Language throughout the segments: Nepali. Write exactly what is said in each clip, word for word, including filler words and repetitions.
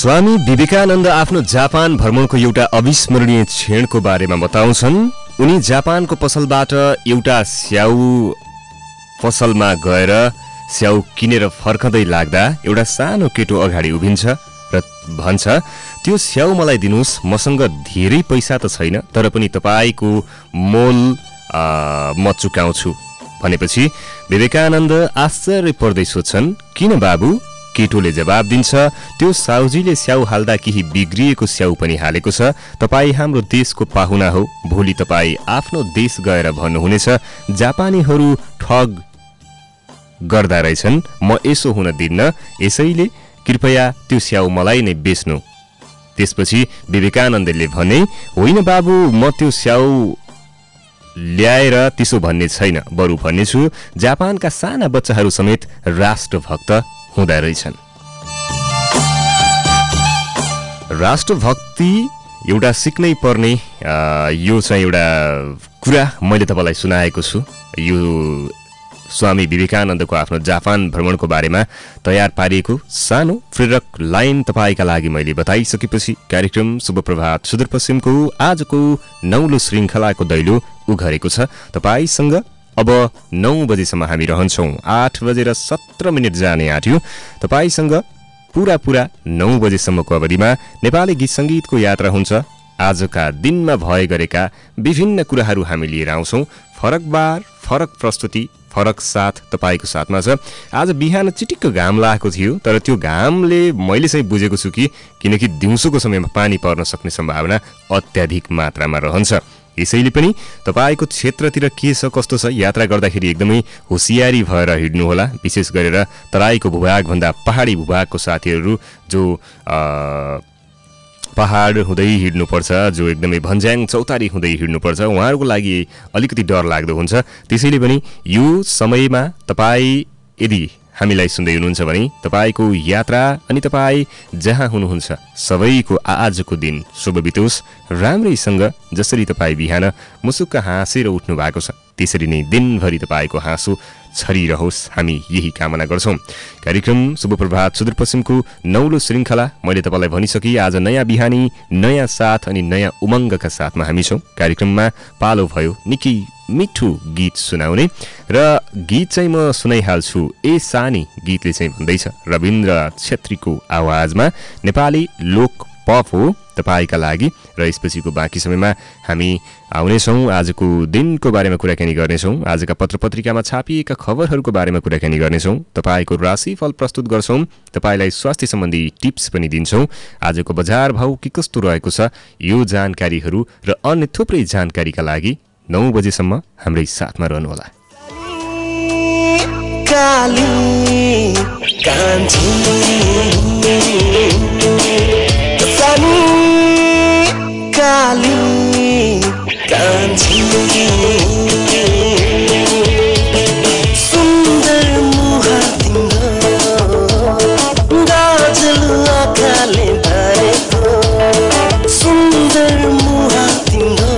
स्वामी विवेकानन्द आफ्नो जापान भ्रमणको एउटा अविस्मरणीय क्षणको बारेमा बताउँछन्। उनी जापानको पसलबाट एउटा स्याउ पसलमा गएर स्याउ किनेर फर्कँदै लाग्दा एउटा सानो केटो अगाडि उभिन्छ र भन्छ, त्यो स्याउ मलाई दिनुस्, मसँग धेरै पैसा त छैन, तर पनि तपाईको मोल म चुकाउँछु। भनेपछि विवेकानन्द आश्चर्य पर्दै सोध्छन्, किन बाबु? केटोले जवाब दिन्छ, त्यो साउजीले स्याउ हाल्दा केही बिग्रिएको स्याउ पनि हालेको छ। तपाईँ हाम्रो देशको पाहुना हो, भोलि तपाईँ आफ्नो देश गएर भन्नुहुनेछ जापानीहरू ठग गर्दा रहेछन्, म यसो हुन दिन्न, यसैले कृपया त्यो स्याउ मलाई नै बेच्नु। त्यसपछि विवेकानन्दले भने, होइन बाबु, म त्यो स्याउ ल्याएर त्यसो भन्ने छैन, बरु भन्नेछु जापानका साना बच्चाहरू समेत राष्ट्रभक्त हुँदा रहेछन्। राष्ट्रभक्ति एउटा सिक्नै पर्ने यो चाहिँ एउटा कुरा मैले तपाईँलाई सुनाएको छु। यो स्वामी विवेकानन्दको आफ्नो जापान भ्रमणको बारेमा तयार पारिएको सानो प्रेरक लाइन तपाईँका लागि मैले बताइसकेपछि कार्यक्रम शुभप्रभात सुदूरपश्चिमको आजको नौलो श्रृङ्खलाको दैलो उघरेको छ। तपाईँसँग अब नौ बजेसम्म हामी रहन्छौँ। आठ बजेर सत्र मिनट जाने आँट्यो। तपाईँसँग पुरा पुरा नौ बजेसम्मको अवधिमा नेपाली गीत सङ्गीतको यात्रा हुन्छ। आजका दिनमा भए गरेका विभिन्न कुराहरू हामी लिएर आउँछौँ। फरक बार, फरक प्रस्तुति, फरक साथ तपाईँको साथमा छ। आज बिहान चिटिक्क घाम लागेको थियो, तर त्यो घामले मैले चाहिँ बुझेको छु कि किनकि दिउँसोको समयमा पानी पर्न सक्ने सम्भावना अत्याधिक मात्रामा रहन्छ। यसैले पनि तपाईँको क्षेत्रतिर के छ, कस्तो छ, यात्रा गर्दाखेरि एकदमै होसियारी भएर हिँड्नुहोला। विशेष गरेर तराईको भूभागभन्दा पहाडी भूभागको साथीहरू जो पहाड हुँदै हिँड्नुपर्छ, जो एकदमै भन्ज्याङ चौतारी हुँदै हिँड्नुपर्छ, उहाँहरूको लागि अलिकति डर लाग्दो हुन्छ। त्यसैले पनि यो समयमा तपाईँ यदि हामीलाई सुन्दै हुनुहुन्छ भने तपाईँको यात्रा अनि तपाईँ जहाँ हुनुहुन्छ सबैको आजको दिन शुभ बितोस् राम्रैसँग। जसरी तपाईँ बिहान मुसुक्क हाँसेर उठ्नु भएको छ, त्यसरी नै दिनभरि तपाईँको हाँसो छरिरहोस्, हामी यही कामना गर्छौँ। कार्यक्रम शुभप्रभात सुदूरपश्चिमको नौलो श्रृङ्खला मैले तपाईँलाई भनिसकेँ। आज नयाँ बिहानी, नयाँ साथ अनि नयाँ उमङ्गका साथमा हामी छौँ। कार्यक्रममा पालो भयो निकै मिठो गीत सुनाउने र गीत चाहिँ म सुनाइहाल्छु। ए सानी गीतले चाहिँ भन्दैछ, रविन्द्र छेत्रीको आवाजमा नेपाली लोक पप हो तपाईँका लागि। र यसपछिको बाँकी समयमा हामी आउनेछौँ, आजको दिनको बारेमा कुराकानी गर्नेछौँ, आजका पत्र पत्रिकामा छापिएका खबरहरूको बारेमा कुराकानी गर्नेछौँ, तपाईँको राशिफल प्रस्तुत गर्छौँ, तपाईँलाई स्वास्थ्य सम्बन्धी टिप्स पनि दिन्छौँ, आजको बजार भाउ के कस्तो रहेको छ, यो जानकारीहरू र अन्य थुप्रै जानकारीका लागि नौ बजेसम्म हाम्रै साथमा रहनुहोला। सुन्दर मुहार तिम्रो गाजल आँखाले भरेको, सुन्दर मुहार तिम्रो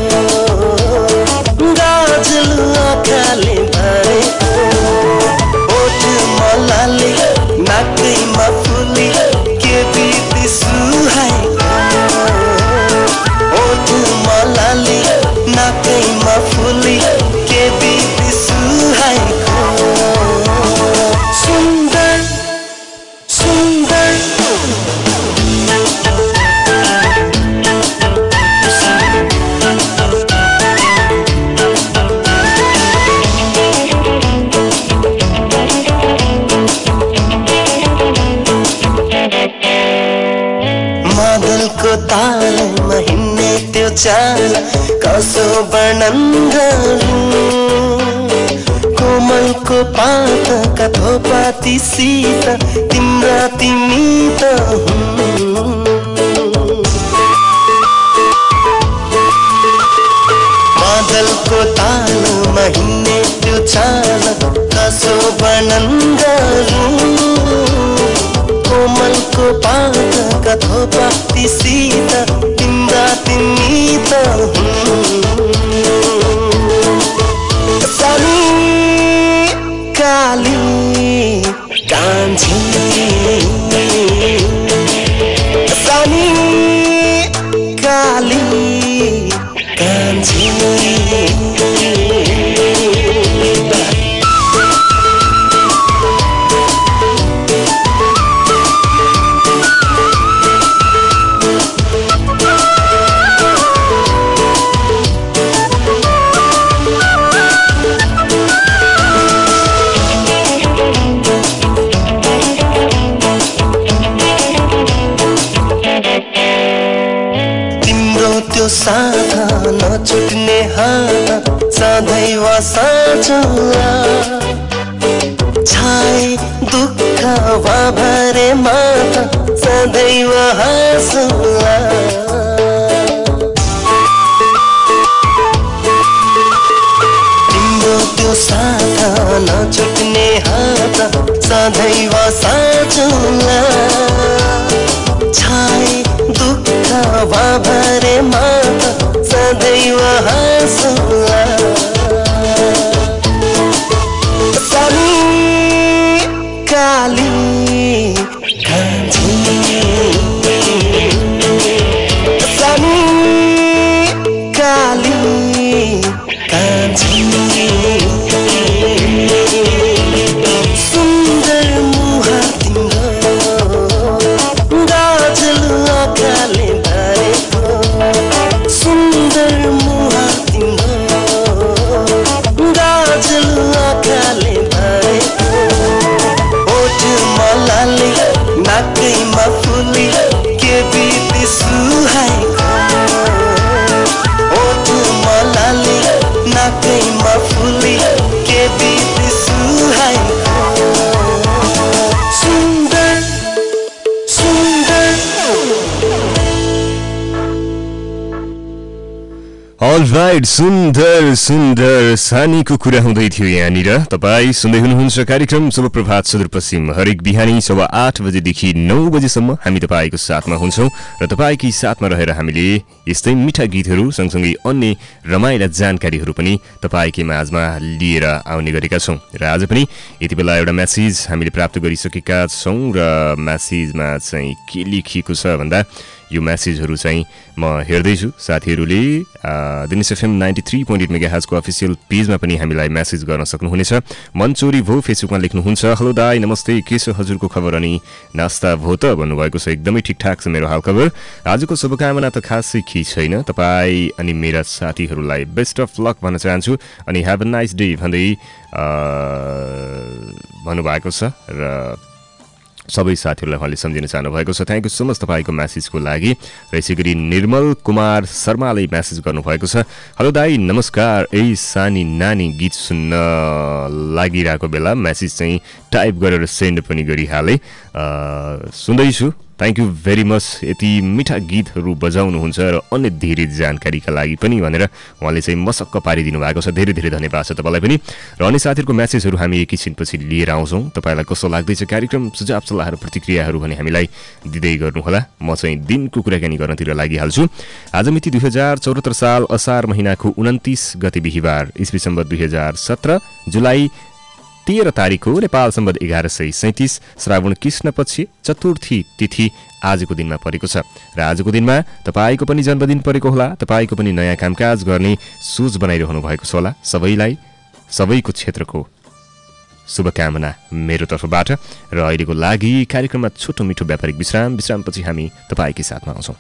गाजल आँखाले भरेको, ओठमा लाले नाकैमा फुली के बिर्ती सुहाएको, ओठमा लाले नाकैमा फुली के बिर्ती सुहाएको, सुन्दर सुन्दर मादलको तालमा हिँड्ने त्यो चाल कसो वर्णन गरूँ, कोमलको पातका थोपाती शीत तिम्रा तिमी त हुँ, मादलको तालमा हिँड्ने त्यो चाल कसो वर्णन गरूँ, कोमलको पातका थोपाती शीत तिम्रा तिमी त हुँ, सानी काली कान्छी नछुट्ने हात सधैँ वा साँचुला छाई दुःख वा भरे माता सधैँ वा हाँसुला तिम्रो त्यो साथ नछुट्ने हात सधैँ वा साँचुला छाई दुःख वा भरे माता सधैँ वा हाँसुला सानी काली कान्छी सानी काली कान्छी सुन्दर मुहार तिम्रो गाजल आँखाले भरेको सुन्दर मुहार तिम्रो गाजल आँखाले भरेको ओठमा लाली नाकैमा फुली के बित्ति सुहाएको ओठमा लाली नाकैमा फुली के बित्ति सुहाएको सुन्दर सुन्दर अलराइट सुन्दर सुन्दर सानीको कुरा हुँदै थियो यहाँनिर। तपाईँ सुन्दै हुनुहुन्छ कार्यक्रम शुभ प्रभात सुदूरपश्चिम। हरेक बिहानी सवा आठ बजेदेखि नौ बजेसम्म हामी तपाईँको साथमा हुन्छौँ र तपाईँकै साथमा रहेर हामीले यस्तै मिठा गीतहरू सँगसँगै अन्य रमाइला जानकारीहरू पनि तपाईँकै माझमा लिएर आउने गरेका छौँ। र आज पनि यति बेला एउटा म्यासेज हामीले प्राप्त गरिसकेका छौँ र म्यासेजमा चाहिँ के लेखिएको छ भन्दा यो म्यासेजहरू चाहिँ म हेर्दैछु। साथीहरूले Dinesh FM ninety three point eight mega हर्जको अफिसियल पेजमा पनि हामीलाई म्यासेज गर्न सक्नुहुनेछ। मनचोरी भो फेसबुकमा लेख्नुहुन्छ, हेलो दाई नमस्ते, के छ हजुरको खबर अनि नास्ता भो त भन्नुभएको छ। एकदमै ठिकठाक छ मेरो हालखबर। आजको शुभकामना त खासै के छैन, तपाईँ अनि मेरा साथीहरूलाई बेस्ट अफ लक भन्न चाहन्छु अनि ह्याभ अ नाइस डे भन्दै भन्नुभएको छ र सबै साथीहरूलाई उहाँले सम्झिन चाहनुभएको छ। थ्याङ्क यू सो मच तपाईँको म्यासेजको लागि। र यसै गरी निर्मल कुमार शर्माले म्यासेज गर्नुभएको छ, हेलो दाई नमस्कार, ए सानी नानी गीत सुन्न लागिरहेको बेला म्यासेज चाहिँ टाइप गरेर सेन्ड पनि गरिहालेँ, सुन्दैछु, थ्याङ्क यू भेरी मच। यति मिठा गीतहरू बजाउनुहुन्छ र अन्य धेरै जानकारीका लागि पनि भनेर उहाँले चाहिँ मसक्क पारिदिनु भएको छ। धेरै धेरै धन्यवाद छ तपाईँलाई पनि। र अन्य साथीहरूको म्यासेजहरू हामी एकैछिनपछि लिएर आउँछौँ। तपाईँलाई कस्तो लाग्दैछ कार्यक्रम, सुझाव सल्लाहहरू प्रतिक्रियाहरू भने हामीलाई दिँदै गर्नुहोला। म चाहिँ दिनको कुराकानी गर्नतिर लागिहाल्छु। आज मिति दुई हजार चौहत्तर साल असार महिनाको उन्तिस गते बिहिबार इस्वी सम्बत दुई हजार सत्र जुलाई तेह्र तारिक हो। नेपाल सम्बत एघार सय सैँतिस श्रावण कृष्ण पक्ष चतुर्थी तिथि आजको दिनमा परेको छ। र आजको दिनमा तपाईँको पनि जन्मदिन परेको होला। तपाईँको पनि नयाँ कामकाज गर्ने सोच बनाइरहनु भएको छ होला। सबैलाई सबैको क्षेत्रको शुभकामना मेरो तर्फबाट। र अहिलेको लागि कार्यक्रममा छोटो मिठो व्यापारिक विश्राम विश्रामपछि हामी तपाईँकै साथमा आउँछौँ।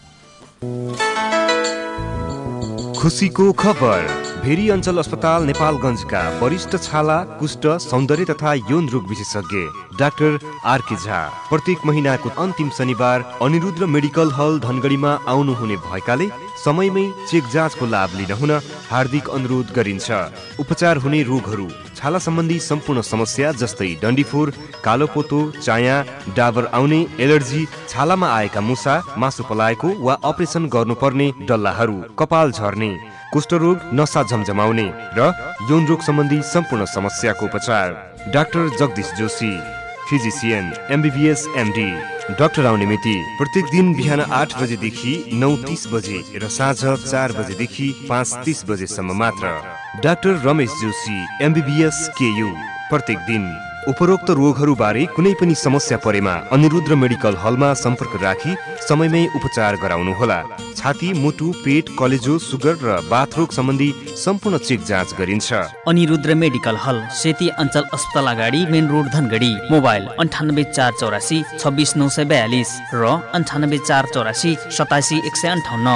खुसीको खबर, भेरी अञ्चल अस्पताल नेपालगञ्जका वरिष्ठ छाला कुष्ठ सौन्दर्य तथा यौन रोग विशेषज्ञ डाक्टर आरके झा प्रत्येक महिनाको अन्तिम शनिबार अनिरुद्ध मेडिकल हल धनगढीमा आउनुहुने भएकाले समयमै चेक जाँचको लाभ लिन हुन हार्दिक अनुरोध गरिन्छ। उपचार हुने रोगहरू, छाला सम्बन्धी सम्पूर्ण समस्या जस्तै डन्डीफोर, कालोपोतो, चाया, डाबर आउने, एलर्जी, छालामा आएका मुसा, मासु पलाएको वा अपरेसन गर्नुपर्ने डल्लाहरू, कपाल झर्ने, कुष्ठरोग, नसा झमझमाउने र यौन रोग सम्बन्धी सम्पूर्ण समस्याको उपचार doctor Jagdish Joshi, physician, MBBS MD. Doctor आउने मिति प्रत्येक दिन बिहान आठ बजेदेखि नौ तीस बजे र साँझ चार बजेदेखि पाँच तीस बजेसम्म मात्र। Doctor Ramesh Joshi, MBBS KU, प्रत्येक दिन। उपरोक्त रोगहरूबारे कुनै पनि समस्या परेमा अनिरुद्ध मेडिकल हलमा सम्पर्क राखी समयमै उपचार गराउनुहोला। छाती, मुटु, पेट, कलेजो, सुगर र बाथरोग सम्बन्धी सम्पूर्ण चेक जाँच गरिन्छ। अनिरुद्ध मेडिकल हल, सेती अञ्चल अस्पताल अगाडि, मेन रोड धनगढी। मोबाइल अन्ठानब्बे चार चौरासी छब्बिस नौ सय बयालिस र अन्ठानब्बे चार चौरासी सतासी एक सय अन्ठाउन्न।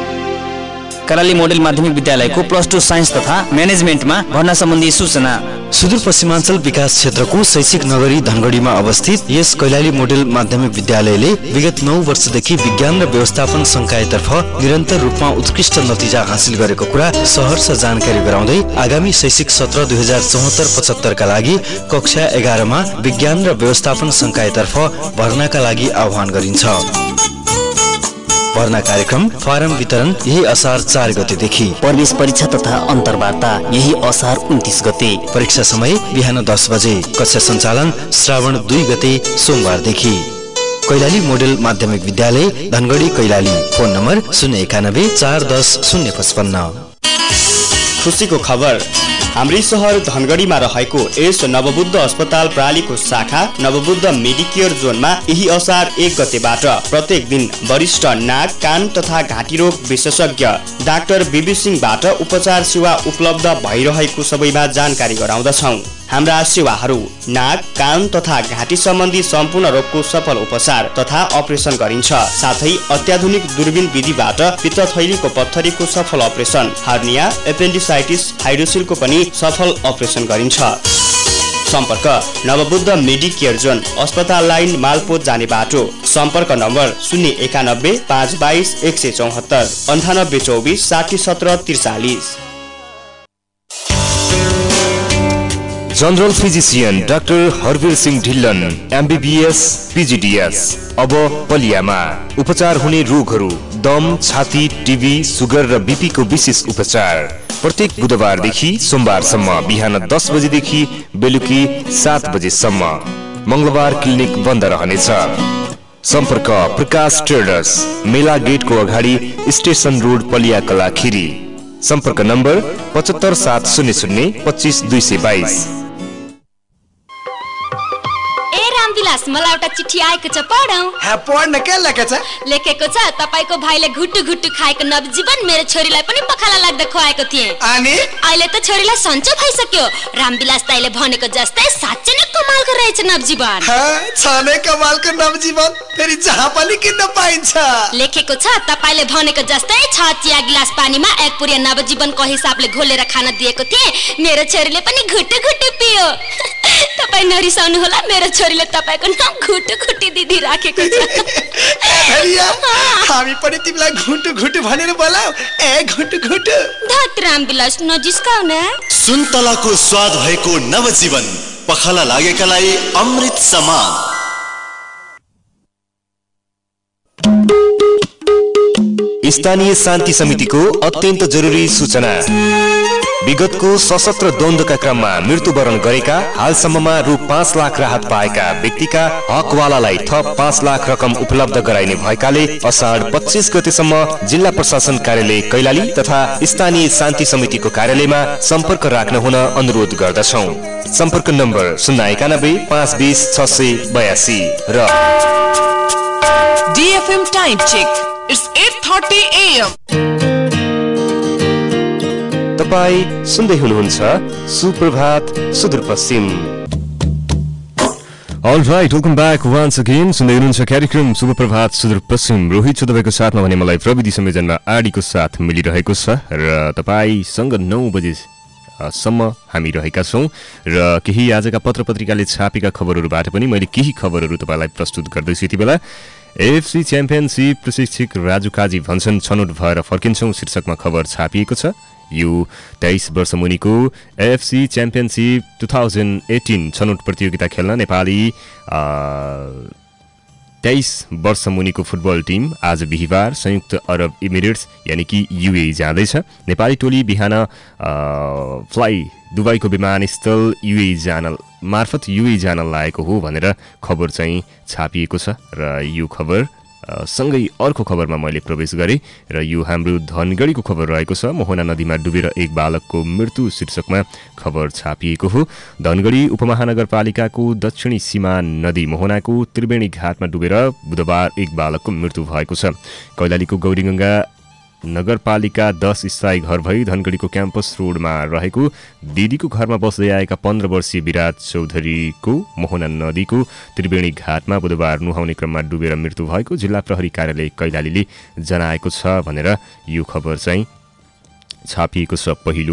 कराली मोडेल माध्यमिक विद्यालयको प्लस टू साइन्स तथा म्यानेजमेन्टमा भर्ना सम्बन्धी सूचना सुदूरपश्चिमाञ्चल विकास क्षेत्रको शैक्षिक नगरी धनगढीमा अवस्थित यस कैलाली मोडेल माध्यमिक विद्यालयले विगत नौ वर्षदेखि विज्ञान र व्यवस्थापन संकायतर्फ निरन्तर रूपमा उत्कृष्ट नतिजा हासिल गरेको कुरा सहर्ष जानकारी गराउँदै आगामी शैक्षिक सत्र दुई हजार चौहत्तर पचहत्तरका लागि कक्षा एघारमा विज्ञान र व्यवस्थापन संकायतर्फ भर्नाका लागि आह्वान गरिन्छ। भर्ना कार्यक्रम फारम वितरण यही असार चार गतेदेखि। प्रवेश परीक्षा तथा अन्तर्वार्ता यही असार उन्तीस गते। परीक्षा समय बिहान दस बजे। कक्षा सञ्चालन श्रावण दुई गते सोमबारदेखि। कैलाली मोडेल माध्यमिक विद्यालय धनगढी कैलाली। फोन नम्बर शून्य एकानब्बे चार दस शून्य पचपन्न। खुसीको खबर, हाम्रै सहर धनगढीमा रहेको यस नवबुद्ध अस्पताल प्रालीको शाखा नवबुद्ध मेडिकेयर जोनमा यही असार एक गतेबाट प्रत्येक दिन वरिष्ठ नाक कान तथा घाँटी रोग विशेषज्ञ डाक्टर बिबी सिंहबाट उपचार सेवा उपलब्ध भइरहेको सबैमा जानकारी गराउँदछौँ। हाम्रा सेवाहरू नाक कान तथा घाँटी सम्बन्धी सम्पूर्ण रोगको सफल उपचार तथा अपरेसन गरिन्छ। साथै अत्याधुनिक दूरबीन विधिबाट पित्तथैलीको पत्थरीको सफल अपरेसन, हर्निया, एपेन्डिसाइटिस, हाइड्रोसिलको पनि सफल अपरेसन गरिन्छ। सम्पर्क नवबुद्ध मेडिकेयर जोन, अस्पताल लाइन, मालपोत जाने बाटो। सम्पर्क नम्बर शून्य एकानब्बे पाँच बाइस एक सय चौहत्तर अन्ठानब्बे चौबिस साठी सत्र त्रिचालिस। General physician doctor Harvir Singh Dhillon MBBS PGDS अब पलियामा। उपचार हुने रोगहरू दम, छाती, टिबी, सुगर र बीपी को विशेष उपचार प्रत्येक बुधबारदेखि सोमबारसम्म बिहान दस बजेदेखि बेलुकी सात बजेसम्म। मंगलबार क्लिनिक बन्द रहनेछ। सम्पर्क प्रकाश ट्रेडर्स, मेला गेटको अगाडि, स्टेशन रोड, पलिया कलाखिरी। सम्पर्क नम्बर पचहत्तर सात शून्य शून्य पच्चीस दुई सय बाइस। मलाई एउटा चिठी आएको छ, पढौं। हाँ, पढ्न के लेखेको छ? लेखेको छ तपाईको भाइले घुट्टु घुट्टु खाएको नवजीवन मेरो छोरीलाई पनि पखाला लाग्दा खुवाएको थिए। अनि अहिले त छोरीलाई सन्चो भइसक्यो। रामविलास दाइले भनेको जस्तै साच्चै नै कमालको रहेछ नवजीवन। हाँ, छ नै कमालको नवजीवन, फेरि जहाँ पनि किन्न पाइन्छ। लेखेको छ तपाईले भनेको जस्तै छ चिया गिलास पानीमा एक पुरिया नवजीवनको हिसाबले घोलेर खान दिएको थिए। मेरो छोरीले पनि घुट्टु घुट्टु पियो। तपाई नरिसाउनु होला, मेरो छोरीले तपाईको नाम घुट्टु घुट्टी दिदी राखेको छ। भैया, हामी पनि तिमीलाई घुट्टु घुट्टु भनेर बोलाऊ। ए घुट्टु घुट्टु। धत रामविलास नजिस्काउ न। सुन्तलाको स्वाद भएको नवजीवन, पखाला लागेकालाई अमृत समान। स्थानीय शान्ति समितिको अत्यन्त जरुरी सूचना। विगतको सशस्त्र द्वन्द्वका क्रममा मृत्युवरण गरेका, हालसम्ममा रु पाँच लाख राहत पाएका व्यक्तिका हकवालालाई थप पाँच लाख रकम उपलब्ध गराइने भएकाले असाढ पच्चीस गतेसम्म जिल्ला प्रशासन कार्यालय कैलाली तथा स्थानीय शान्ति समितिको कार्यालयमा सम्पर्क राख्न हुन अनुरोध गर्दछौँ। सम्पर्क नम्बर शून्य एकानब्बे पाँच बिस छ सय बयासी र DFM time check. It's eight thirty A M. तपाई सुन्दै हुनुहुन्छ Suprabhat Sudurpashchim. All right, welcome back once again. सुन्दै हुनुहुन्छ कार्यक्रम सुप्रभात सुदूरपश्चिम। रोहित छ तपाईको साथमा भने मलाई प्रविधि संयोजनमा आडीको साथ मिलिरहेको छ र तपाईसँग नौ बजे सम्म हामी रहेका छौं र केही आजका पत्र पत्रिकाले छापेका खबरहरूबाट पनि मैले केही खबरहरू तपाईलाई प्रस्तुत गर्दैछु। यति बेला एएफसी च्याम्पियनशिप प्रशिक्षक राजु काजी भन्छन् छनौट भएर फर्किन्छौं शीर्षकमा खबर छापिएको छ। यो तेइस वर्ष मुनिको एएफसी च्याम्पियनशिप दुई हजार अठार छनौट प्रतियोगिता खेल्न नेपाली तेइस वर्ष मुनिको फुटबल टिम आज बिहिबार संयुक्त अरब इमिरेट्स यानि कि युएई जाँदैछ। नेपाली टोली बिहान फ्लाइ दुबईको विमानस्थल युएई जान मार्फत युएई जान लागेको हो भनेर खबर चाहिँ छापिएको छ र यो खबर सँगै अर्को खबरमा मैले प्रवेश गरेँ र यो हाम्रो धनगढीको खबर रहेको छ। मोहना नदीमा डुबेर एक बालकको मृत्यु शीर्षकमा खबर छापिएको हो। धनगढी उपमहानगरपालिकाको दक्षिणी सीमा नदी मोहनाको त्रिवेणी घाटमा डुबेर बुधबार एक बालकको मृत्यु भएको छ। कैलालीको गौरीगंगा नगरपालिका दस स्थायी घर भई धनगढीको क्याम्पस रोडमा रहेको दिदीको घरमा बस्दै आएका पन्ध्र वर्षीय विराट चौधरीको मोहना नदीको त्रिवेणी घाटमा बुधबार नुहाउने क्रममा डुबेर मृत्यु भएको जिल्ला प्रहरी कार्यालय कैलालीले जनाएको छ भनेर यो खबर चाहिँ छापिएको छ पहिलो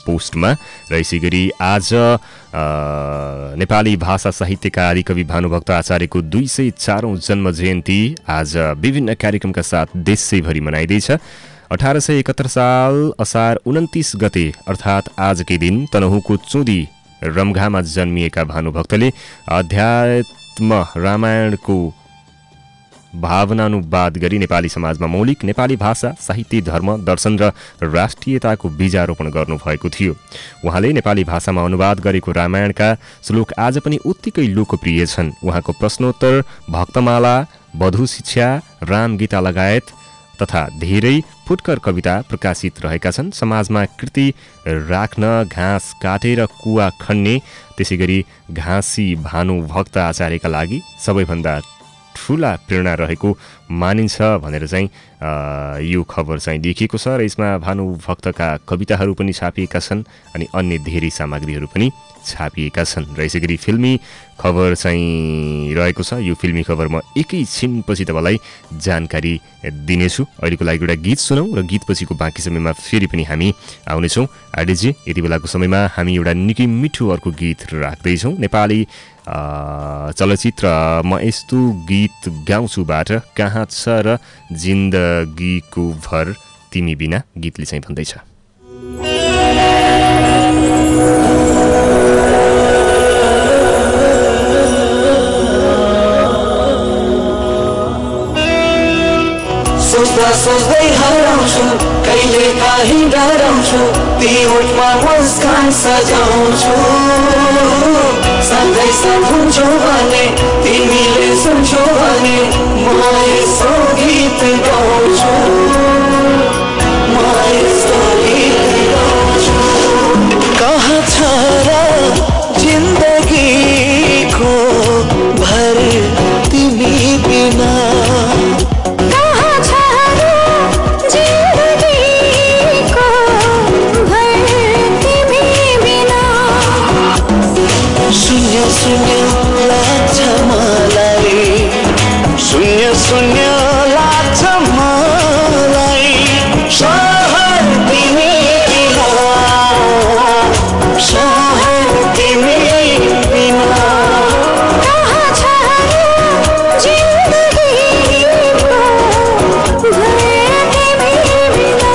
पोस्टमा। र यसै गरी आज नेपाली भाषा साहित्यका आदिकवि भानुभक्त आचार्यको दुई सय चारौँ जन्म जयन्ती आज विभिन्न कार्यक्रमका साथ देशैभरि मनाइँदैछ। अठार सय एकहत्तर साल असार उन्तिस गते अर्थात् आजकै दिन तनहुँको चुँदी रम्घामा जन्मिएका भानुभक्तले अध्यात्म रामायणको भावनानुवाद गरी नेपाली समाजमा मौलिक नेपाली भाषा साहित्य धर्म दर्शन र राष्ट्रियताको बीजारोपण गर्नुभएको थियो। उहाँले नेपाली भाषामा अनुवाद गरेको रामायणका श्लोक आज पनि उत्तिकै लोकप्रिय छन्। उहाँको प्रश्नोत्तर, भक्तमाला, वधु शिक्षा, राम गीता लगायत तथा धेरै फुटकर कविता प्रकाशित रहेका छन्। समाजमा कृति राख्न घाँस काटेर कुवा खन्ने त्यसै गरी घाँसी भानुभक्त आचार्यका लागि सबैभन्दा ठुला प्रेरणा रहेको मानिन्छ भनेर चाहिँ यो खबर चाहिँ लेखिएको छ। र यसमा भानुभक्तका कविताहरू पनि छापिएका छन् अनि अन्य धेरै सामग्रीहरू पनि छापिएका छन्। र यसै गरी फिल्मी खबर चाहिँ रहेको छ। यो फिल्मी खबर म एकैछिनपछि तपाईँलाई जानकारी दिनेछु। अहिलेको लागि एउटा गीत सुनौँ र गीतपछिको बाँकी समयमा फेरि पनि हामी आउनेछौँ। आडिजी, यति बेलाको समयमा हामी एउटा निकै मिठो अर्को गीत राख्दैछौँ। नेपाली चलचित्र म यस्तो गीत गाउँछुबाट कहाँ छ र जिन्दगीको भर तिमी बिना गीतले चाहिँ भन्दैछ। सोच्दा सोच्दै हराउँछु, कहिले काहीँ डराउँछु, ती ओठमा मुस्कान सजाउँछु। सधैँ सम्झन्छौ भने तिमीले सुन्छौ भने म यस्तो गीत गाउँछु, म यस्तो गीत गाउँछु। कहाँ छ र जिन्दगीको भर तिमी बिना, शून्य शून्य लाग्छ मलाई, शून्य शून्य लाग्छ मलाई। सहर तिमी बिना, सहर तिमी बिना। कहाँ छ जिन्दगीको भर तिमी बिना।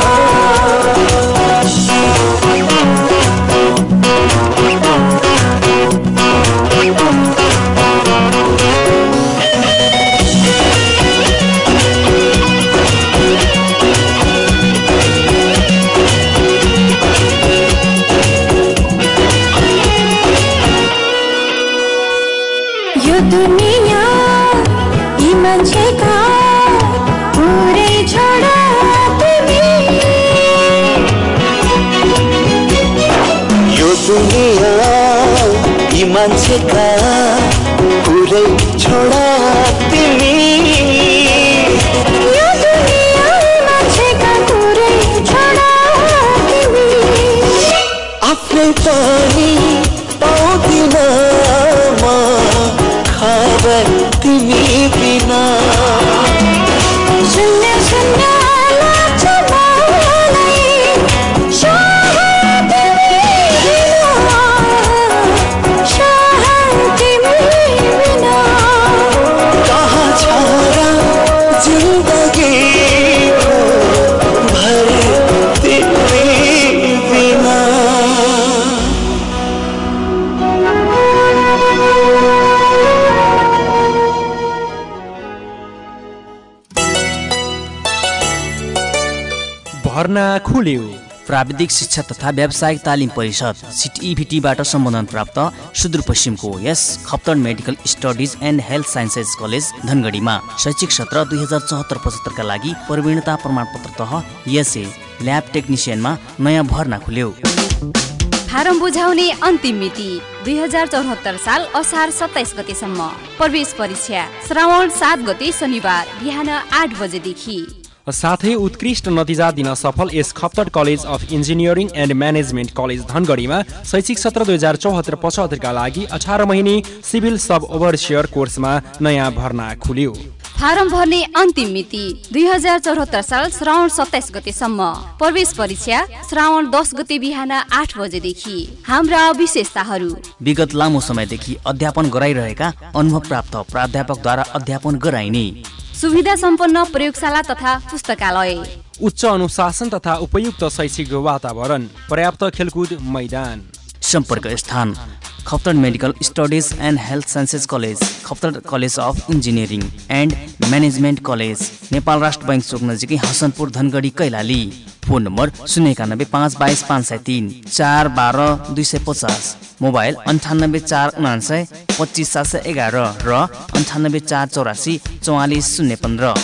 यो दुनिया यी मान्छेका पुरै छोडा तिमी, यो दुनिया यी मान्छेका पुरै छोडा तिमी, यो दुनिया यी मान्छेका पुरै छोडा तिमी। आफ्नै पनि पाउँदिन म खबर तिमी बिना। शून्य शून्य लाग्छ मलाई, सहर तिमी बिना, सहर तिमी बिना। कहाँ छ र जिन्दगीको भर तिमी बिना। भर्ना खुल्यो। प्राविधिक शिक्षा तथा व्यावसायिक तालिम परिषद सिटिभिटीबाट सम्बोधन प्राप्त सुदूरपश्चिमको यस Khaptad medical studies and health sciences college धनगढीमा शैक्षिक सत्र दुई हजार चौहत्तर पचहत्तरका लागि प्रवीणता प्रमाणपत्र तह एसए ल्याब टेक्निसियनमा नयाँ भर्ना खुल्यो। फारम बुझाउने अन्तिम मिति दुई हजार चौहत्तर साल असार सत्ताइस गतेसम्म। प्रवेश परीक्षा श्रावण सात गते शनिबार बिहान आठ बजेदेखि। साथै उत्कृष्ट नतिजा दिन सफल यस Khaptad college of engineering and management college धनगढीमा शैक्षिक सत्र दुई हजार चौहत्तर पचहत्तरका लागि अठार महिने सिभिल सब ओभरसियर कोर्समा नयाँ भर्ना खुल्यो। फारम भर्ने अन्तिम मिति दुई हजार चौहत्तर साल श्रावण सत्ताइस गतेसम्म। प्रवेश परीक्षा श्रावण दस गते बिहान आठ बजेदेखि। हाम्रा विशेषताहरू: विगत लामो समयदेखि अध्यापन गराइरहेका अनुभव प्राप्त प्राध्यापकद्वारा अध्यापन गराइने, सुविधा सम्पन्न प्रयोगशाला तथा पुस्तकालय, उच्च अनुशासन तथा उपयुक्त शैक्षिक वातावरण, पर्याप्त खेलकुद मैदान। सम्पर्क स्थान Khaptad medical studies and health sciences college, Khaptad college of engineering and management college, Nepal Rastra bank चोक नजिकै हसनपुर धनगढी कैलाली। फोन नम्बर शून्य एकानब्बे पाँच बाइस पाँच सय तिन, चार बाह्र दुई सय पचास, मोबाइल अन्ठानब्बे चार उनान्सय पच्चिस सात सय एघार र अन्ठानब्बे चार चौरासी चौवालिस शून्य पन्ध्र।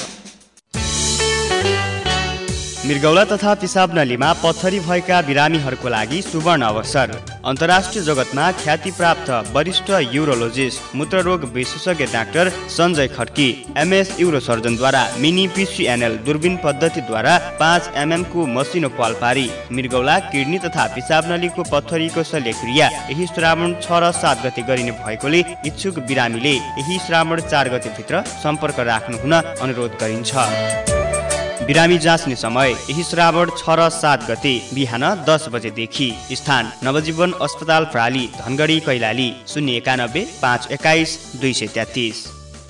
मृगौला तथा पिसाब नलीमा पत्थरी भएका बिरामीहरूको लागि सुवर्ण अवसर। अन्तर्राष्ट्रिय जगतमा ख्याति प्राप्त वरिष्ठ यूरोलोजिस्ट मूत्ररोग विशेषज्ञ doctor Sanjay Khadki MS uro सर्जनद्वारा मिनी पिसिएनएल दूरबीन पद्धतिद्वारा पाँच एमएम को मसिनो पाल पारी मृगौला किडनी तथा पिसाब नलीको पत्थरीको शल्यक्रिया यही श्रावण छ र सात गते गरिने भएकोले इच्छुक बिरामीले यही श्रावण चार गते भित्र सम्पर्क राख्नु हुन अनुरोध गरिन्छ। बिरामी जाँच्ने समय यही श्रावण छ र सात गते बिहान दस बजेदेखि। स्थान नवजीवन अस्पताल प्राली धनगढी कैलाली। शून्य एकानब्बे पाँच एक्काइस दुई सय तेत्तिस।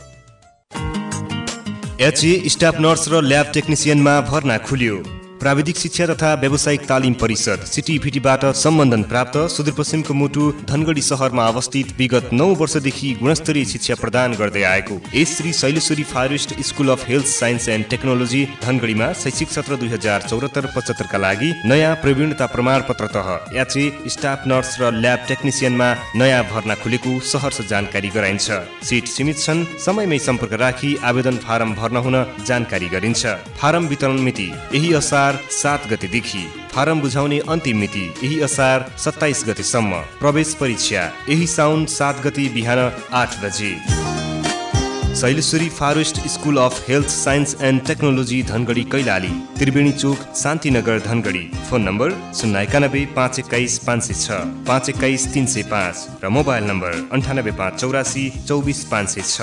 एचए स्टाफ नर्स र ल्याब टेक्निसियनमा भर्ना खुल्यो। प्राविधिक शिक्षा तथा व्यावसायिक तालिम परिषद सिटिभिटीबाट सम्बन्धन प्राप्त सुदूरपश्चिमको मुटु धनगढी सहरमा अवस्थित विगत नौ वर्षदेखि गुणस्तरीय शिक्षा प्रदान गर्दै आएको S Shri Shaileshwari forest school of health science and technology धनगढीमा शैक्षिक सत्र दुई हजार चौहत्तर पचहत्तरका लागि नयाँ प्रवीणता प्रमाणपत्र तह एचए स्टाफ नर्स र ल्याब टेक्निसियनमा नयाँ भर्ना खुलेको सहर्ष जानकारी गराइन्छ। सिट सीमित छन्। समयमै सम्पर्क राखी आवेदन फारम भर्न हुन जानकारी गरिन्छ। फारम वितरण मिति यही असार सात गतेदेखि। फारम बुझाउने अन्तिम मिति यही असार सत्ताइस गतेसम्म। प्रवेश परीक्षा यही साउन सात गते बिहान आठ बजे। Shaileshwari forest school of health science and technology Dhangadhi Kailali, Triveni चोक शान्तिनगर धनगढी। फोन नम्बर शून्य एकानब्बे पाँच एक्काइस पाँच सय छ, पाँच एक्काइस तिन सय पाँच र मोबाइल नम्बर अन्ठानब्बे पाँच चौरासी चौबिस पाँच सय छ।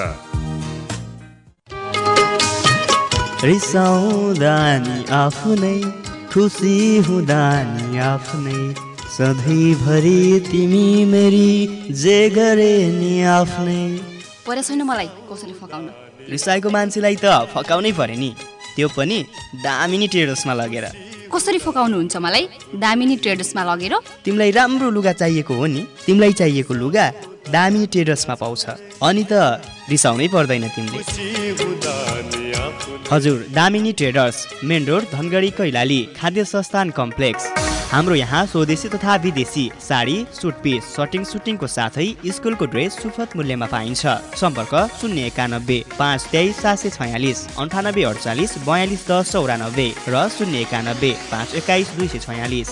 रिसाउँदा नि आफ्नै, खुसी हुँदा नि आफ्नै, सधैँभरि तिमी मेरी जे गरे नि आफ्नै। परे छैन मलाई कसरी फकाउन। रिसाएको मान्छेलाई त फकाउनै पर्यो नि, त्यो पनि दामिनी ट्रेडर्समा लगेर। कसरी फकाउनुहुन्छ मलाई दामिनी ट्रेडर्समा लगेर? तिमीलाई राम्रो लुगा चाहिएको हो नि, तिमीलाई चाहिएको लुगा दामिनी ट्रेडर्समा पाउँछ। अनि त रिसाउनै पर्दैन तिमीले। हजुर, Damini traders, main road Dhangadhi Kailali, खाद्य संस्थान कम्प्लेक्स। हाम्रो यहाँ स्वदेशी तथा विदेशी साडी, सुट पिस, सटिङ सुटिङको साथै स्कुलको ड्रेस सुपथ मूल्यमा पाइन्छ। सम्पर्क शून्य एकानब्बे पाँच तेइस सात सय छयालिस, अन्ठानब्बे अडचालिस बयालिस दस चौरानब्बे र शून्य एकानब्बे पाँच एक्काइस दुई सय छयालिस।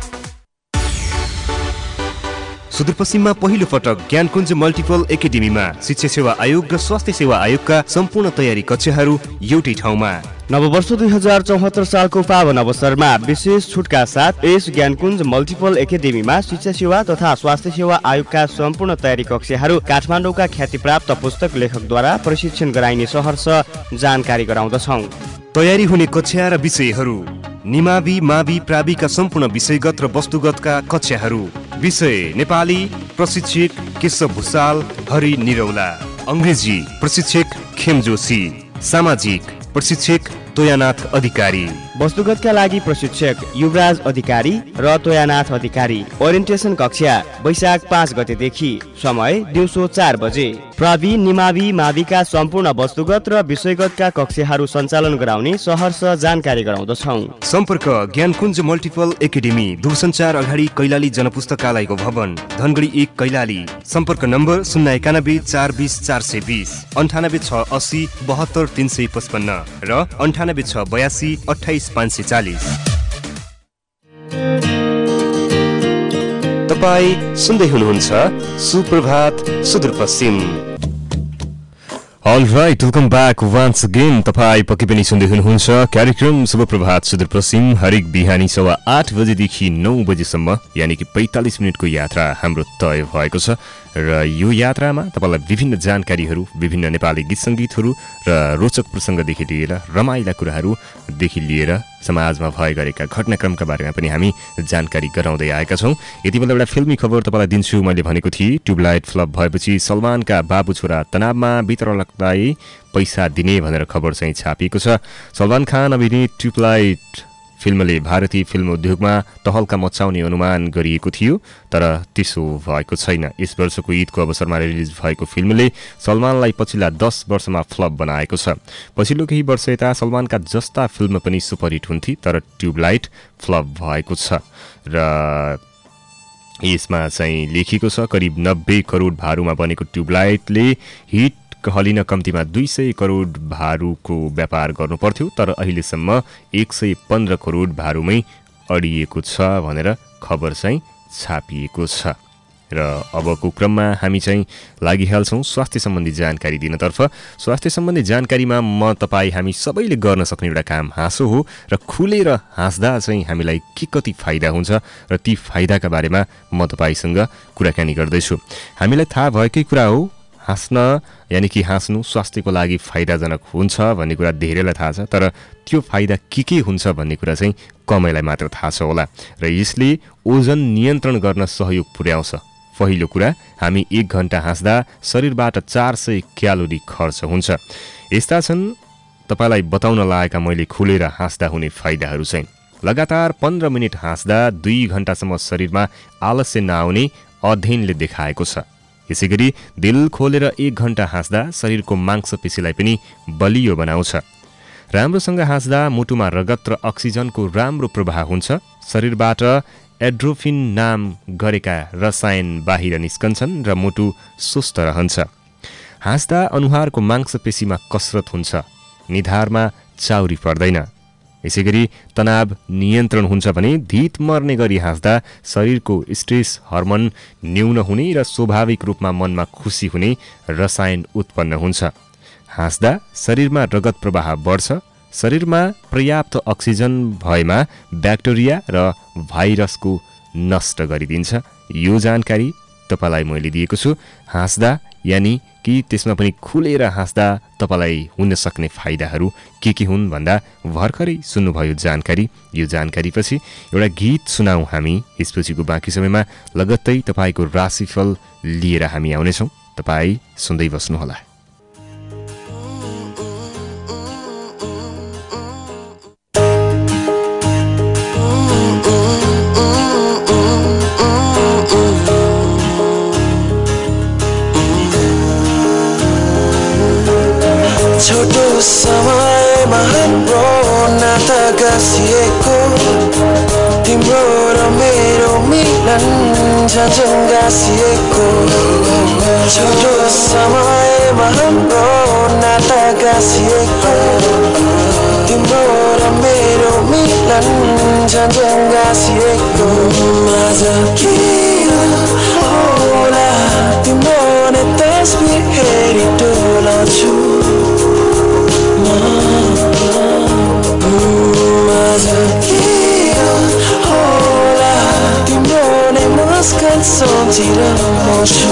सुदूरपश्चिममा पहिलो पटक ज्ञानकुञ्ज मल्टिपल एकाडेमीमा शिक्षा सेवा आयोग र स्वास्थ्य सेवा आयोगका सम्पूर्ण तयारी कक्षाहरू एउटै ठाउँमा। नववर्ष दुई हजार चौहत्तर सालको पावन अवसरमा विशेष छुटका साथ यस ज्ञानकुञ्ज मल्टिपल एकाडेमीमा शिक्षा सेवा तथा स्वास्थ्य सेवा आयोगका सम्पूर्ण तयारी कक्षाहरू काठमाडौँका ख्यातिप्राप्त पुस्तक लेखकद्वारा प्रशिक्षण गराइने सहर्ष जानकारी गराउँदछौँ। तयारी हुने कक्षा र विषयहरू: निमावि मावि प्राविका सम्पूर्ण विषयगत र वस्तुगतका कक्षाहरू। विषय नेपाली प्रशिक्षक केशव भुसाल हरि निरौला, अङ्ग्रेजी प्रशिक्षक खेम जोशी, सामाजिक प्रशिक्षक तोयानाथ अधिकारी, वस्तुगतका लागि प्रशिक्षक युवराज अधिकारी र तोयानाथ अधिकारी। ओरिएन्टेसन कक्षा वैशाख पाँच गतेदेखि, समय दिउँसो चार बजे। प्रवि निमावि माविका सम्पूर्ण वस्तुगत र विषयगतका कक्षाहरू सञ्चालन गराउने सहर्ष जानकारी गराउँदछौँ। सम्पर्क ज्ञानकुञ्ज मल्टिपल एकाडेमी, दूरसञ्चार अगाडि कैलाली जनपुस्तकालयको भवन, धनगढी एक कैलाली। सम्पर्क नम्बर शून्य एकानब्बे चार बिस चार सय बिस, अन्ठानब्बे छ अस्सी बहत्तर तिन सय पचपन्न र अन्ठानब्बे छ बयासी अठाइस पाँच सय चालिस। तपाईँ सुन्दै हुनुहुन्छ Suprabhat Sudurpashchim. Alright, welcome back once again. तपाईँ पक्कै पनि सुन्दै हुनुहुन्छ कार्यक्रम शुभप्रभात सुदूरपश्चिम। हरेक बिहानी सवा आठ बजेदेखि नौ बजेसम्म, यानि कि पैँतालिस मिनटको यात्रा हाम्रो तय भएको छ र यो यात्रामा तपाईँलाई विभिन्न जानकारीहरू, विभिन्न नेपाली गीत सङ्गीतहरू र रोचक प्रसङ्गदेखि लिएर रमाइला कुराहरूदेखि लिएर समाजमा भए गरेका घटनाक्रमका बारेमा पनि हामी जानकारी गराउँदै आएका छौँ। यति बेला एउटा फिल्मी खबर तपाईँलाई दिन्छु। मैले भनेको थिएँ ट्युबलाइट फ्लप भएपछि सलमानका बाबु छोरा तनावमा वितरकलाई पैसा दिने भनेर खबर चाहिँ छापिएको छ। सलमान खान अभिनीत ट्युबलाइट फिल्मले भारतीय फिल्म उद्योगमा तहल्का मचाउने अनुमान गरिएको थियो, तर त्यसो भएको छैन। यस वर्षको ईदको अवसरमा रिलिज भएको फिल्मले सलमानलाई पछिल्ला दस वर्षमा फ्लप बनाएको छ। पछिल्लो केही वर्ष यता सलमानका जस्ता फिल्म पनि सुपरहिट हुन्थे, तर ट्युबलाइट फ्लप भएको छ र यसमा चाहिँ लेखिएको छ करिब नब्बे करोड भारूमा बनेको ट्युबलाइटले हिट कहलिन कम्तीमा दुई सय करोड भारूको व्यापार गर्नुपर्थ्यो, तर अहिलेसम्म एक सय पन्ध्र करोड भारूमै अडिएको छ भनेर खबर चाहिँ छापिएको छ। र अबको क्रममा हामी चाहिँ लागिहाल्छौँ स्वास्थ्य सम्बन्धी जानकारी दिनतर्फ। स्वास्थ्य सम्बन्धी जानकारीमा म तपाईँ हामी सबैले गर्न सक्ने एउटा काम हाँसो हो र खुलेर हाँस्दा चाहिँ हामीलाई के कति फाइदा हुन्छ र ती फाइदाका बारेमा म तपाईँसँग कुराकानी गर्दैछु। हामीलाई थाहा भएकै कुरा हो, हाँस्न यानि कि हाँस्नु स्वास्थ्यको लागि फाइदाजनक हुन्छ भन्ने कुरा धेरैलाई थाहा छ, तर त्यो फाइदा के के हुन्छ भन्ने कुरा चाहिँ कमैलाई मात्र थाहा छ होला। र यसले ओजन नियन्त्रण गर्न सहयोग पुर्याउँछ। पहिलो कुरा, हामी एक घन्टा हाँस्दा शरीरबाट चार सय क्यालोरी खर्च हुन्छ। यस्ता छन् तपाईँलाई बताउन लागेका मैले खुलेर हाँस्दा हुने फाइदाहरू चाहिँ। लगातार पन्ध्र मिनट हाँस्दा दुई घन्टासम्म शरीरमा आलस्य नआउने अध्ययनले देखाएको छ। यसै गरी दिल खोलेर एक घन्टा हाँस्दा शरीरको मांसपेशीलाई पनि बलियो बनाउँछ। राम्रोसँग हाँस्दा मुटुमा रगत र अक्सिजनको राम्रो प्रवाह हुन्छ। शरीरबाट एड्रोफिन नाम गरेका रसायन बाहिर निस्कन्छन् र मुटु स्वस्थ रहन्छ। हाँस्दा अनुहारको मांसपेशीमा कसरत हुन्छ, निधारमा चाउरी पर्दैन। यसै गरी तनाव नियन्त्रण हुन्छ भने धित मर्ने गरी हाँस्दा शरीरको स्ट्रेस हर्मोन न्यून हुने र स्वाभाविक रूपमा मनमा खुसी हुने रसायन उत्पन्न हुन्छ। हाँस्दा शरीरमा रगत प्रवाह बढ्छ। शरीरमा पर्याप्त अक्सिजन भएमा ब्याक्टेरिया र भाइरसको नष्ट गरिदिन्छ। यो जानकारी तपाईँलाई मैले दिएको छु। हाँस्दा यानि कि त्यसमा पनि खुलेर हाँस्दा तपाईँलाई हुन सक्ने फाइदाहरू के के हुन् भन्दा भर्खरै सुन्नुभयो जानकारी। यो जानकारीपछि एउटा गीत सुनाउँ हामी। यसपछिको बाँकी समयमा लगत्तै तपाईँको राशिफल लिएर हामी आउनेछौँ। तपाईँ सुन्दै बस्नुहोला। छोटो समयमा हाम्रो नाता गाँसिएको, तिम्रो र मेरो मिलन झन्झन गाँसिएको। छोटो समयमा हाम्रो नाता गाँसिएको, तिम्रो र मेरो मिलन झन्झन गाँसिएको। आज के होला तिम्रो नै तस्बिर हेरी डोलाउँछु। आज के होला तिम्रो नै मुस्कान सम्झिरहन्छु।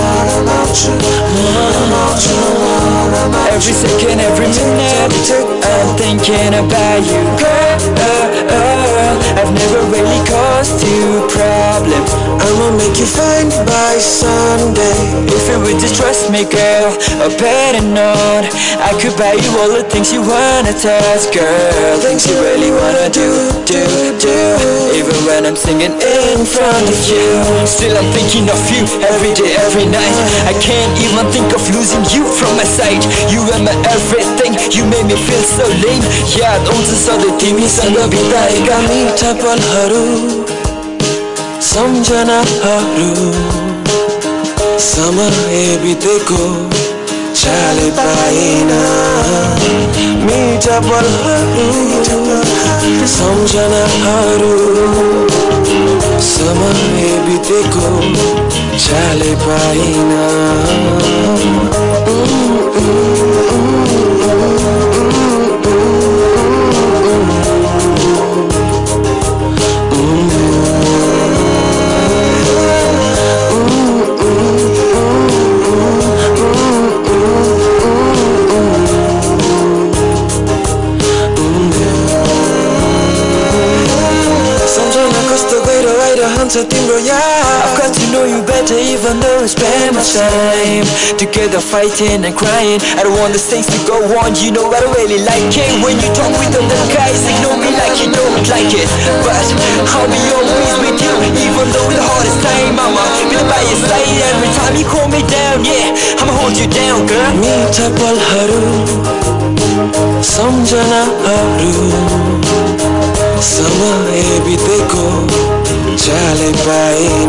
Every second, every minute, I'm thinking about you, girl. I've never really caused you problems. I'ma make you fine by Sunday. If you would just trust me, girl, a better note, I could buy you all the things you wanna touch, girl. Things you really wanna do, do, do. Even when I'm singing in front of you, still I'm thinking of you every day, every night. I can't even think of losing you from my sight. You are my everything, you made me feel so lame. याद आउँछ सधैँ तिमीसँग बिताएका मिठा पलहरू, सम्झनाहरू। समय बितेको चालै पाइन, मिठा पलहरू, सम्झनाहरू। समय बितेको चालै पाइन। know you better even though I spend my time together fighting and crying. I don't want these things to go on, you know I don't really like it when you talk with other guys, ignore me like you don't like it. But I'll be always with you, even though the hardest time I'ma be by your side every time you call me down. Yeah, I'ma hold you down, girl. मीठा पलहरू सम्झनाहरू समय बितेको चालै पाइन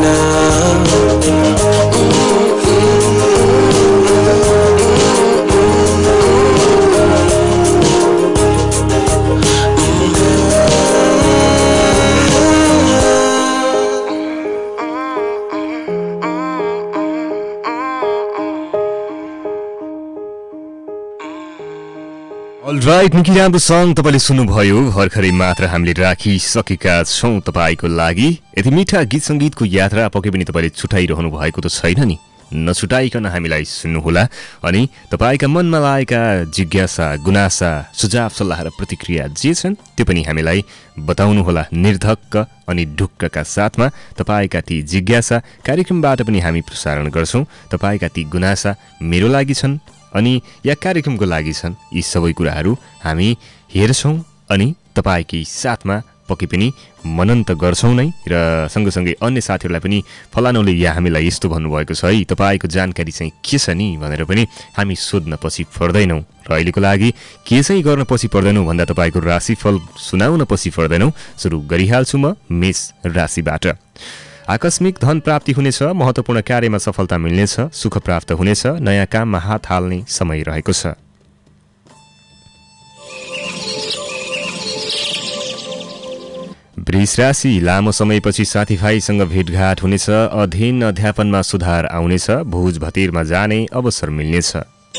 अलराइट, निकै राम्रो सङ तपाईँले सुन्नुभयो। भर्खरै मात्र हामीले राखिसकेका छौँ तपाईँको लागि। यति मिठा गीत सङ्गीतको यात्रा पक्कै पनि तपाईँले छुटाइरहनु भएको त छैन नि, नछुटाइकन हामीलाई सुन्नुहोला। अनि तपाईँका मनमा लागेका जिज्ञासा, गुनासा, सुझाव, सल्लाह र प्रतिक्रिया जे छन् त्यो पनि हामीलाई बताउनुहोला निर्धक्क अनि ढुक्कका साथमा। तपाईँका ती जिज्ञासा कार्यक्रमबाट पनि हामी प्रसारण गर्छौँ। तपाईँका ती गुनासा मेरो लागि छन् अनि या कार्यक्रमको लागि छन्, यी सबै कुराहरू हामी हेर्छौँ अनि तपाईँकै साथमा पक्कै पनि मनन त गर्छौँ नै। र सँगसँगै अन्य साथीहरूलाई पनि फलानुले या हामीलाई यस्तो भन्नुभएको छ है, तपाईँको जानकारी चाहिँ के छ नि भनेर पनि हामी सोध्न पछि पर्दैनौँ। र अहिलेको लागि के चाहिँ गर्न पछि पर्दैनौँ भन्दा तपाईँको राशिफल सुनाउन पछि पर्दैनौँ। सुरु गरिहाल्छु म मेष राशिबाट। आकस्मिक धन प्राप्ति हुनेछ, महत्त्वपूर्ण कार्यमा सफलता मिल्नेछ, सुख प्राप्त हुनेछ, नयाँ काममा हात हाल्ने समय रहेको छ। वृष राशि, लामो समयपछि साथीभाइसँग भेटघाट हुनेछ, अध्ययन अध्यापनमा सुधार आउनेछ, भोज भतेरमा जाने अवसर मिल्नेछ।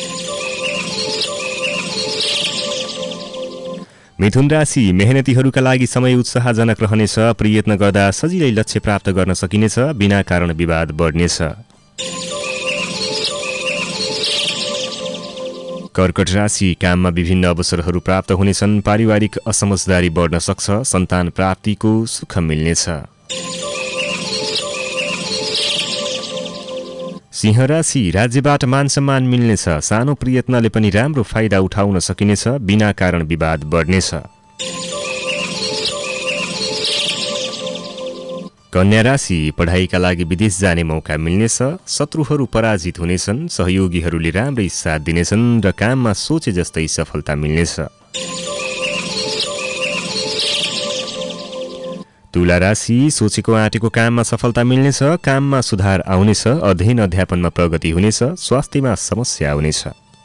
मिथुन राशि, मेहनतीहरूका लागि समय उत्साहजनक रहनेछ, प्रयत्न गर्दा सजिलै लक्ष्य प्राप्त गर्न सकिनेछ, बिना कारण विवाद बढ्नेछ। कर्कट राशि, काममा विभिन्न अवसरहरू प्राप्त हुनेछन्, पारिवारिक असमझदारी बढ्न सक्छ, सन्तान प्राप्तिको सुख मिल्नेछ। सिंह राशि, राज्यबाट मान सम्मान मिल्नेछ, सानो प्रयत्नले पनि राम्रो फाइदा उठाउन सकिनेछ, बिना कारण विवाद बढ्नेछ। कन्या राशि, पढाइका लागि विदेश जाने मौका मिल्नेछ, शत्रुहरू पराजित हुनेछन्, सहयोगीहरूले राम्रै साथ दिनेछन् र काममा सोचे जस्तै सफलता मिल्नेछ। तुला राशि, सोचेको आँटेको काममा सफलता मिल्नेछ, काममा सुधार आउनेछ, अध्ययन अध्यापनमा प्रगति हुनेछ, स्वास्थ्यमा समस्या आउनेछ।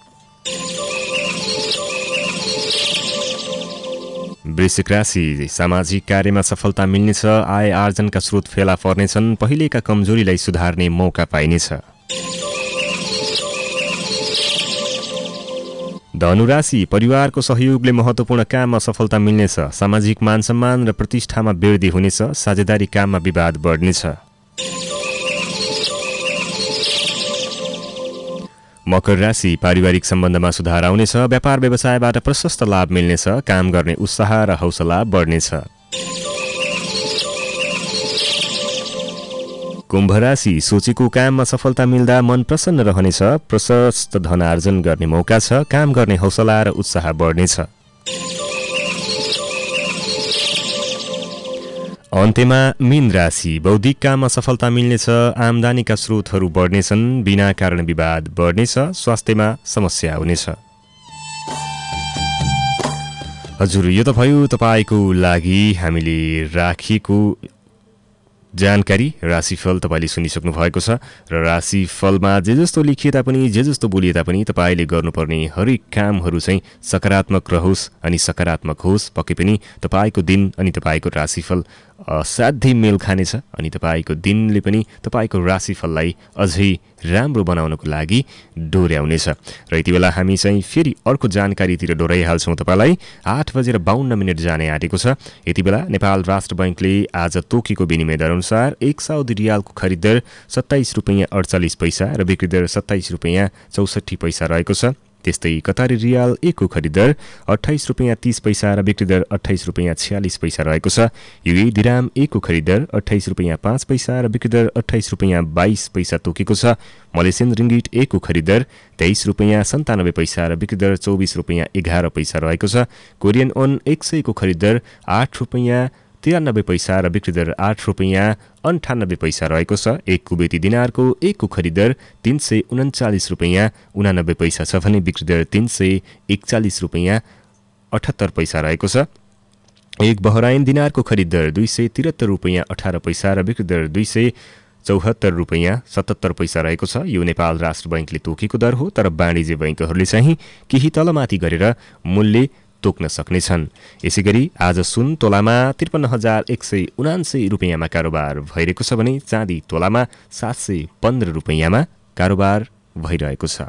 वृश्चिक राशि, सामाजिक कार्यमा सफलता मिल्नेछ, आय आर्जनका स्रोत फेला पर्नेछन्, पहिलेका कमजोरीलाई सुधार्ने मौका पाइनेछ। धनुराशि, परिवारको सहयोगले महत्त्वपूर्ण काममा सफलता मिल्नेछ, सामाजिक मानसम्मान र प्रतिष्ठामा वृद्धि हुनेछ, साझेदारी काममा विवाद बढ्नेछ। मकर राशि, पारिवारिक सम्बन्धमा सुधार आउनेछ, व्यापार व्यवसायबाट प्रशस्त लाभ मिल्नेछ, काम गर्ने उत्साह र हौसला बढ्नेछ। कुम्भ राशि, सोचेको काममा सफलता मिल्दा मन प्रसन्न रहनेछ, प्रशस्त धनार्जन गर्ने मौका छ, काम गर्ने हौसला र उत्साह बढ्नेछ। अन्त्यमा मीन राशि, बौद्धिक काममा सफलता मिल्नेछ, आम्दानीका स्रोतहरू बढ्नेछन्, बिना कारण विवाद बढ्नेछ, स्वास्थ्यमा समस्या हुनेछ। हजुर, यो त भयो तपाईँको लागि हामीले राखिएको जानकारी, राशिफल तपाईँले सुनिसक्नु भएको छ। र राशिफलमा जे जस्तो लेखिए तापनि, जे जस्तो बोलिए तापनि तपाईँले गर्नुपर्ने हरेक कामहरू चाहिँ सकारात्मक रहोस् अनि सकारात्मक होस्। पक्कै पनि तपाईँको दिन अनि तपाईँको राशिफल असाध्यै मेल खानेछ अनि तपाईँको दिनले पनि तपाईँको राशिफललाई अझै राम्रो बनाउनको लागि डोर्याउनेछ। र यति बेला हामी चाहिँ फेरि अर्को जानकारीतिर डोराइहाल्छौँ। तपाईँलाई आठ बजेर बाहन्न मिनट जाने आँटेको छ। यति बेला नेपाल राष्ट्र बैङ्कले आज तोकेको विनिमय दर अनुसार एक साउदी रियालको खरिद दर सत्ताइस रुपियाँ अडचालिस पैसा र बिक्री दर सत्ताइस रुपियाँ चौसठी पैसा रहेको छ। त्यस्तै कतारी रियाल एकको खरिदर अठाइस रुपियाँ तीस पैसा र बिक्री दर अठाइस रुपियाँ छ्यालिस पैसा रहेको छ। युए दिराम एकको खरिदर अठाइस रुपियाँ पाँच पैसा र बिक्री दर अठाइस रुपियाँ बाइस पैसा तोकेको छ। मलेसियन रिङ्गिट एकको खरिदर तेइस रुपियाँ सन्तानब्बे पैसा र बिक्री दर चौबिस रुपियाँ एघार पैसा रहेको छ। कोरियन ओन एक सयको खरिदर आठ रुपियाँ तिरानब्बे पैसा र बिक्री दर आठ रुपियाँ अन्ठानब्बे पैसा रहेको छ। एक कुवेती दिनारको एकको खरिदर तीन सय उन्चालिस रुपियाँ उनानब्बे पैसा छ भने बिक्री दर तीन सय एकचालिस रुपियाँ अठहत्तर पैसा रहेको छ। एक बहराइन दिनारको खरिदर दुई सय तिहत्तर रुपियाँ अठार पैसा र बिक्री दर दुई सय चौहत्तर रुपियाँ सतहत्तर पैसा रहेको छ। यो नेपाल राष्ट्र बैङ्कले तोकेको दर हो, तर वाणिज्य बैङ्कहरूले चाहिँ केही तलमाथि गरेर मूल्य तोक्न सक्नेछन्। यसै गरी आज सुन तोलामा त्रिपन्न हजार एक सय उनान्सय रुपियाँमा कारोबार भइरहेको छ भने चाँदी तोलामा सात सय पन्ध्र रुपियाँमा कारोबार भइरहेको छ।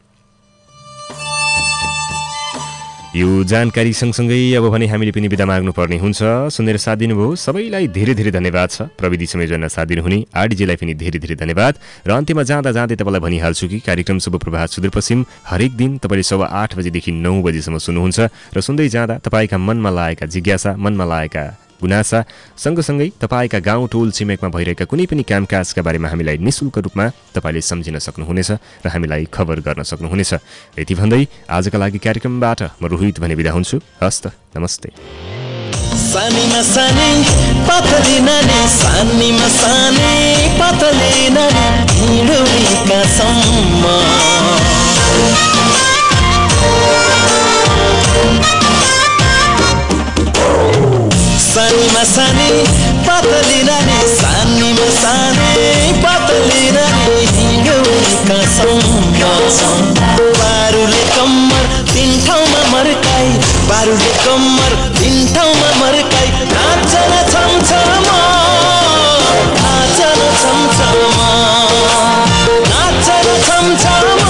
यो जानकारी सँगसँगै अब भने हामीले पनि बिदा माग्नुपर्ने हुन्छ। सुनेर साथ दिनुभयो सबैलाई धेरै धेरै धन्यवाद छ। प्रविधि संयोजनमा साथ दिनुहुने आरडीजीलाई पनि धेरै धेरै धन्यवाद। र अन्त्यमा जाँदा जाँदै तपाईँलाई भनिहाल्छु कि कार्यक्रम शुभ प्रभात सुदूरपश्चिम हरेक दिन तपाईँले सवा आठ बजेदेखि नौ बजेसम्म सुन्नुहुन्छ र सुन्दै जाँदा तपाईँका मनमा लागेका जिज्ञासा, मनमा लागेका गुनासा सँगसँगै तपाईँका गाउँ टोल छिमेकमा भइरहेका कुनै पनि कामकाजका बारेमा हामीलाई निःशुल्क रूपमा तपाईँले सम्झिन सक्नुहुनेछ र हामीलाई खबर गर्न सक्नुहुनेछ। यति भन्दै आजका लागि कार्यक्रमबाट म रोहित भने बिदा हुन्छु। हस्त नमस्ते। सानीमा सानी पातली नानी, सानीमा सानी पातली नानी, हिँडौलीका सम्म सानीमा सानी पातली नानी, सानीमा सानी पातली नानी, हिँडौलीका सम्म बारुले कम्मर तिन ठाउँमा मर्काई, बारुले कम्मर तिन ठाउँमा मर्काई, नाचन छमछम नाचन छमछम नाचन छमछम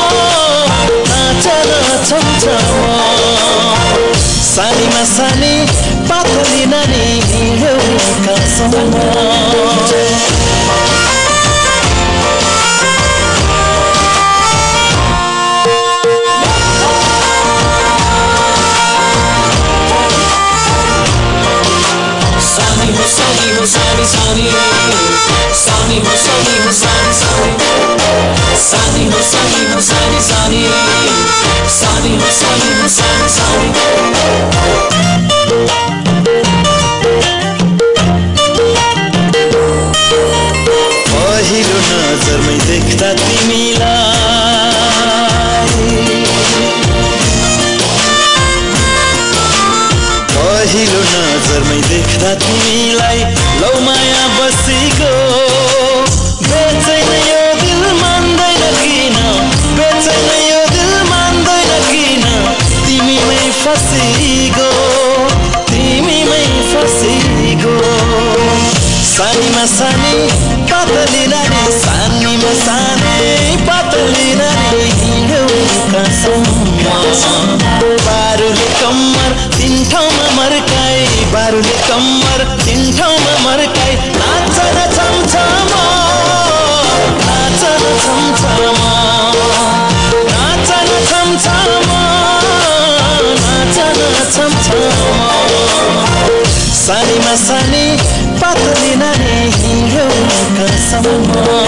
नाचन छमछम सानीमा सानी पातली नानी, हिँडौलीका सम्म Sunny, sunny, sunny, sunny, sunny, sunny, sunny, sunny, sunny, sunny, sunny, sunny, sunny, sunny, sunny, sunny. पहिलो नजरमै देख्दा तिमीलाई, पहिलो नजरमै देख्दा तिमीलाई लौ माया बसेको, बेचैन यो दिल मान्दैन किन, बेचैन यो दिल मान्दैन किन, तिमीमै फसेको, तिमीमै फसेको। सानीमा सानी पातली नानी, सानीमा सानी पातली नानी, हिँडौलीका सम्म बारुले कम्मर तिन ठाउँमा मर्काई, बारुले कम्मर तिन ठाउँमा मर्काई, नाचन छमछम नाचन छमछम नाचन छमछम नाचन छमछम सानीमा सानी पातली नानी, हिँडौलीका सम्म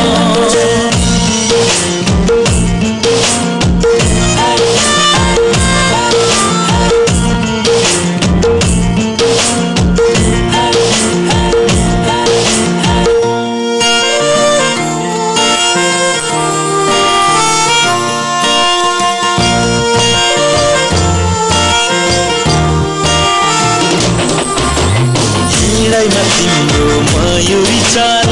तिम्रो मयूरी चाल,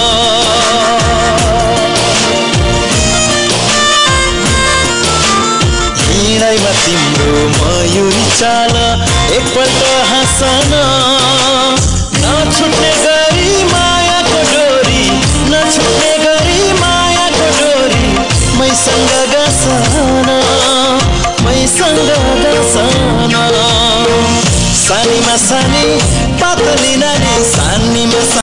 हिँडाइमा तिम्रो मयूरी चाल, एकपल्ट हाँसन नछुट्ने गरी मायाको डोरी, नछुट्ने गरी मायाको डोरी, मैसँग गसन मैसँग गसन सानीमा सानी पातली नानी, सानीमा